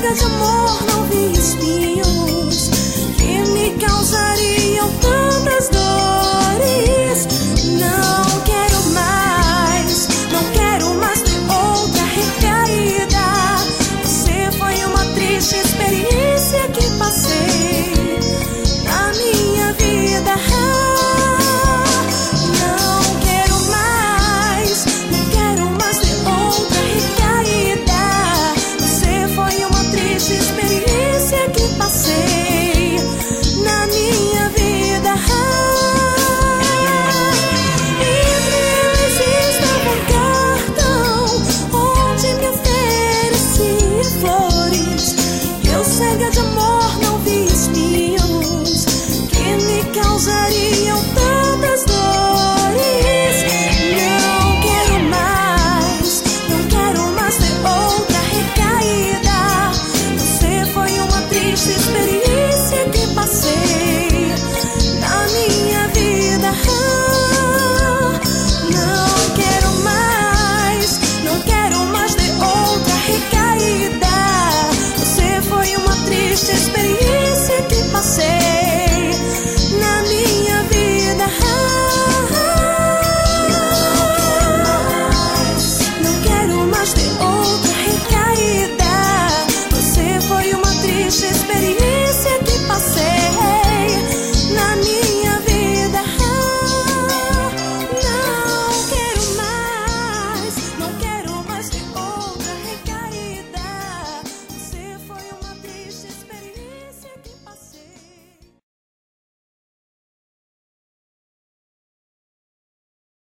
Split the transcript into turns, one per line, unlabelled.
cega de amor, não vi espinhos que me causariam tantas dores. Não quero mais, não quero mais ter outra recaída. Você foi uma triste experiência que passei na minha vida. Não quero mais, não quero mais ter outra recaída. Você foi uma triste experiência que passei na minha vida. Entre eles estava um cartão onde me oferecia flores. Eu cega de